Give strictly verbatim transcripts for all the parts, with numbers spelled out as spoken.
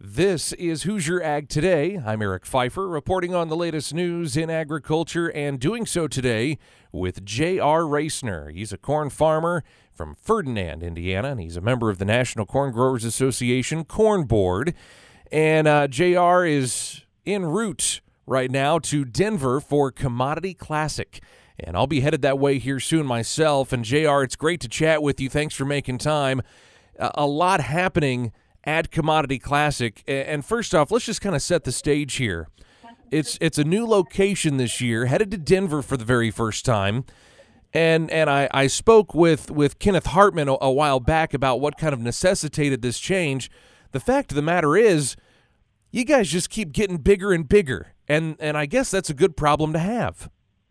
This is Hoosier Ag Today. I'm Eric Pfeiffer, reporting on the latest news in agriculture and doing so today with J R Reisner. He's a corn farmer from Ferdinand, Indiana, and he's a member of the National Corn Growers Association Corn Board. And uh, J R is en route right now to Denver for Commodity Classic. And I'll be headed that way here soon myself. And J R, it's great to chat with you. Thanks for making time. Uh, a lot happening at Commodity Classic. And first off, let's just kind of set the stage here. It's it's a new location this year, headed to Denver for the very first time. And and I, I spoke with, with Kenneth Hartman a, a while back about what kind of necessitated this change. The fact of the matter is, you guys just keep getting bigger and bigger. And, and I guess that's a good problem to have.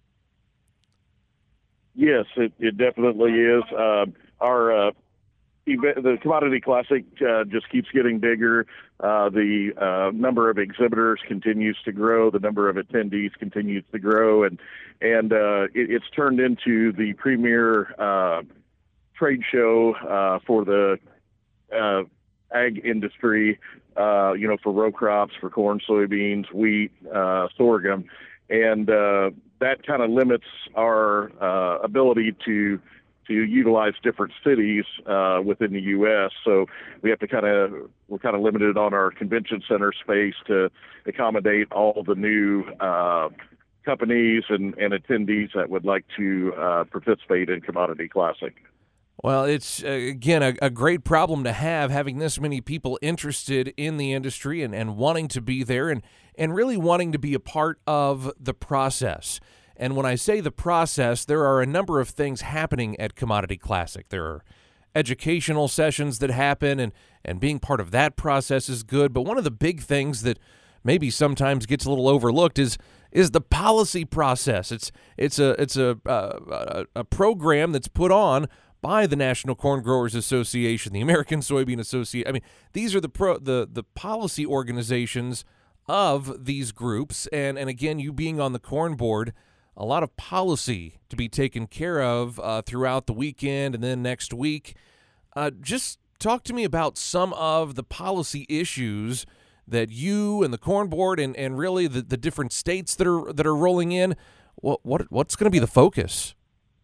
Yes, it, it definitely is. Uh, our uh, event, the Commodity Classic uh, just keeps getting bigger. Uh, the uh, number of exhibitors continues to grow. The number of attendees continues to grow, and and uh, it, it's turned into the premier uh, trade show uh, for the uh, ag industry. Uh, you know, for row crops, for corn, soybeans, wheat, uh, sorghum, and uh, that kind of limits our uh, ability to to utilize different cities uh, within the U S. So we have to kind of we're kind of limited on our convention center space to accommodate all the new uh, companies and, and attendees that would like to uh, participate in Commodity Classic. Well, it's, uh, again, a, a great problem to have, having this many people interested in the industry and, and wanting to be there and, and really wanting to be a part of the process. And when I say the process, there are a number of things happening at Commodity Classic. There are educational sessions that happen, and, and being part of that process is good. But one of the big things that maybe sometimes gets a little overlooked is is the policy process. It's it's a it's a a, a program that's put on by the National Corn Growers Association, the American Soybean Association. I mean, these are the pro the the policy organizations of these groups, and and again, you being on the Corn Board, a lot of policy to be taken care of uh, throughout the weekend and then next week. Uh, just talk to me about some of the policy issues that you and the Corn Board and, and really the, the different states that are that are rolling in. What what what's going to be the focus?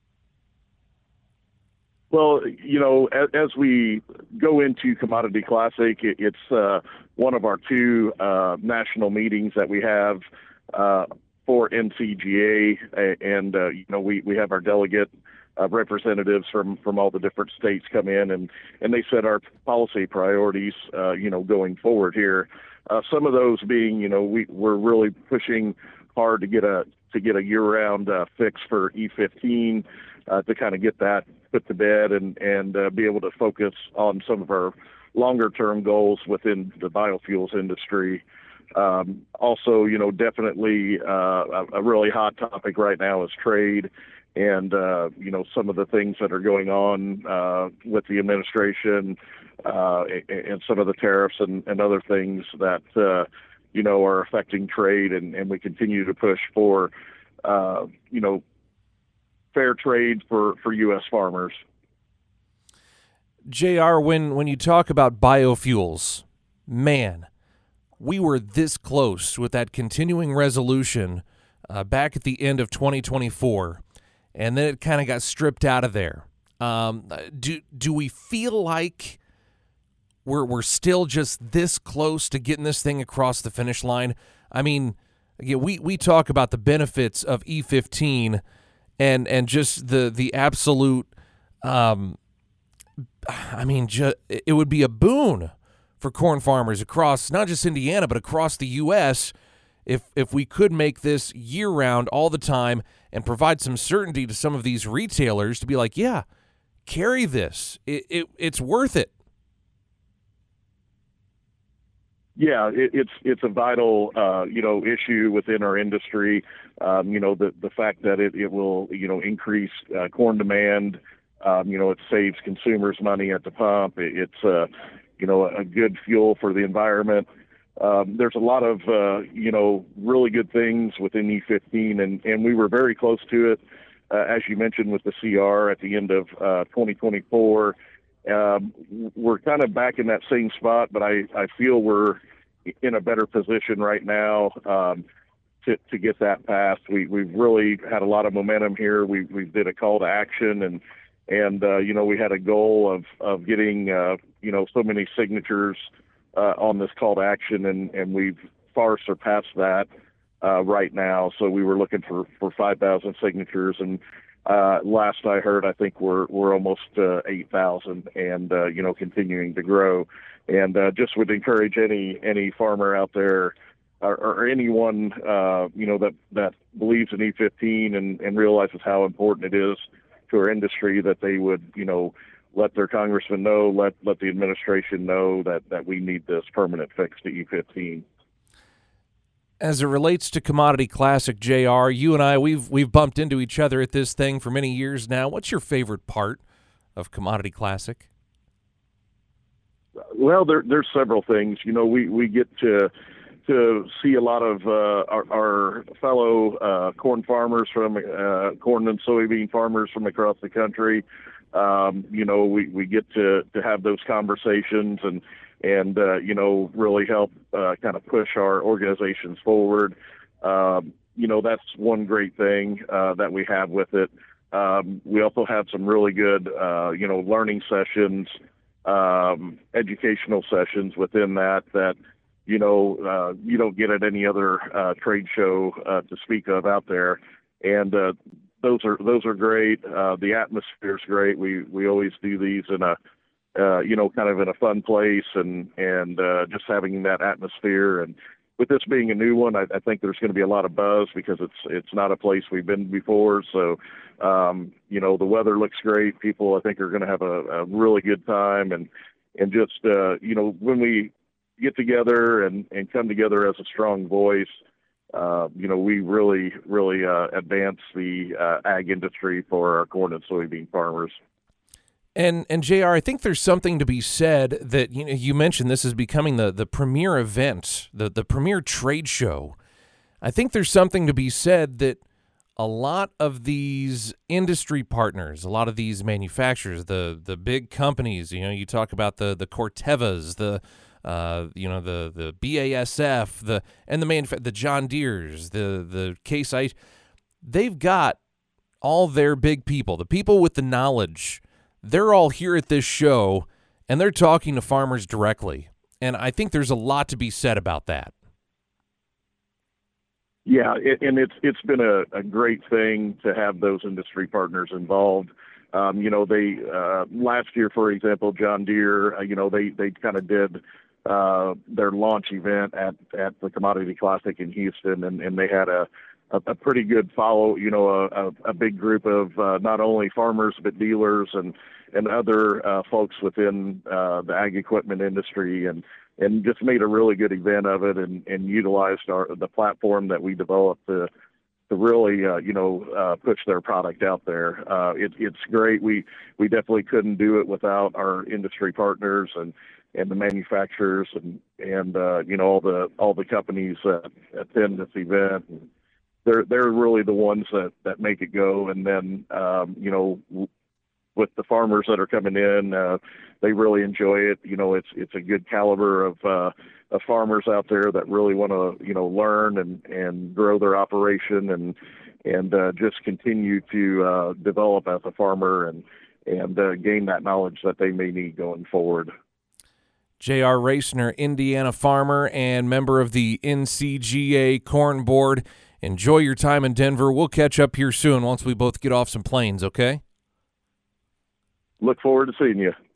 Well, you know, as, as we go into Commodity Classic, it, it's uh, one of our two uh, national meetings that we have uh, for N C G A, and uh, you know, we, we have our delegate uh, representatives from, from all the different states come in, and, and they set our policy priorities, uh, you know, going forward here. Uh, some of those being, you know, we, we're really pushing hard to get a to get a year-round uh, fix for E fifteen, uh, to kind of get that put to bed and, and uh, be able to focus on some of our longer-term goals within the biofuels industry. Um, also, you know, definitely uh, a, a really hot topic right now is trade and, uh, you know, some of the things that are going on uh, with the administration uh, and, and some of the tariffs and, and other things that, uh, you know, are affecting trade. And, and we continue to push for, uh, you know, fair trade for, for U S farmers. J R, when, when you talk about biofuels, man, we were this close with that continuing resolution uh, back at the end of twenty twenty-four, and then it kind of got stripped out of there. Um, do do we feel like we're we're still just this close to getting this thing across the finish line? I mean, again, we we talk about the benefits of E fifteen and and just the the absolute. Um, I mean, ju- it would be a boon for corn farmers across not just Indiana, but across the U S if if we could make this year-round all the time and provide some certainty to some of these retailers to be like, yeah, carry this. It, it It's worth it. Yeah, it, it's it's a vital, uh, you know, issue within our industry. Um, you know, the the fact that it, it will, you know, increase uh, corn demand. Um, you know, it saves consumers money at the pump. It, it's, uh, you know, a good fuel for the environment. Um, there's a lot of, uh, you know, really good things within E fifteen, and, and we were very close to it, uh, as you mentioned, with the C R at the end of uh, twenty twenty-four. Um, we're kind of back in that same spot, but I, I feel we're in a better position right now um, to, to get that passed. We, we've really had a lot of momentum here. We, we did a call to action, and, and uh, you know, we had a goal of, of getting, uh, you know, so many signatures uh, on this call to action, and, and we've far surpassed that uh, right now. So we were looking for, for five thousand signatures, and uh, last I heard, I think we're, we're almost uh, eight thousand, and, uh, you know, continuing to grow. And uh, just would encourage any any farmer out there, or, or anyone uh, you know that, that believes in E fifteen and, and realizes how important it is to our industry, that they would you know let their congressman know, let let the administration know that, that we need this permanent fix to E fifteen. As it relates to Commodity Classic, J R, you and I, we've we've bumped into each other at this thing for many years now. What's your favorite part of Commodity Classic? Well, there, there's several things. You know, we, we get to to see a lot of uh, our, our fellow uh, corn farmers from uh, corn and soybean farmers from across the country. Um, you know, we, we get to, to have those conversations and and uh, you know really help uh, kind of push our organizations forward. Um, you know, that's one great thing uh, that we have with it. Um, we also have some really good uh, you know learning sessions. Um, educational sessions within that that you know uh, you don't get at any other uh, trade show uh, to speak of out there, and uh, those are those are great. Uh, the atmosphere is great. We we always do these in a uh, you know kind of in a fun place, and and uh, just having that atmosphere. And with this being a new one, I, I think there's going to be a lot of buzz because it's it's not a place we've been before. So, um, you know, the weather looks great. People, I think, are going to have a, a really good time. And and just, uh, you know, when we get together and, and come together as a strong voice, uh, you know, we really, really uh, advance the uh, ag industry for our corn and soybean farmers. And and J R, I think there's something to be said that you know you mentioned this is becoming the the premier event, the the premier trade show. I think there's something to be said that a lot of these industry partners, a lot of these manufacturers, the the big companies, you know, you talk about the the Cortevas, the uh, you know the the B A S F, the and the manuf- the John Deeres, the the Case I, they've got all their big people, the people with the knowledge. They're all here at this show, and they're talking to farmers directly. And I think there's a lot to be said about that. Yeah, it, and it's it's been a, a great thing to have those industry partners involved. Um, you know, they uh, last year, for example, John Deere, uh, you know, they they kind of did uh, their launch event at, at the Commodity Classic in Houston, and, and they had a A, a pretty good follow, you know, a, a, a big group of uh, not only farmers but dealers and and other uh, folks within uh, the ag equipment industry, and and just made a really good event of it, and, and utilized our the platform that we developed to to really uh, you know uh, push their product out there. Uh, it, it's great. We we definitely couldn't do it without our industry partners and. and the manufacturers and and uh, you know all the all the companies that attend this event. And, They're they're really the ones that, that make it go, and then um, you know w- with the farmers that are coming in, uh, they really enjoy it. You know, it's it's a good caliber of uh, of farmers out there that really want to you know learn and, and grow their operation and and uh, just continue to uh, develop as a farmer and and uh, gain that knowledge that they may need going forward. J R Raciner, Indiana farmer and member of the N C G A Corn Board. Enjoy your time in Denver. We'll catch up here soon once we both get off some planes, okay? Look forward to seeing you.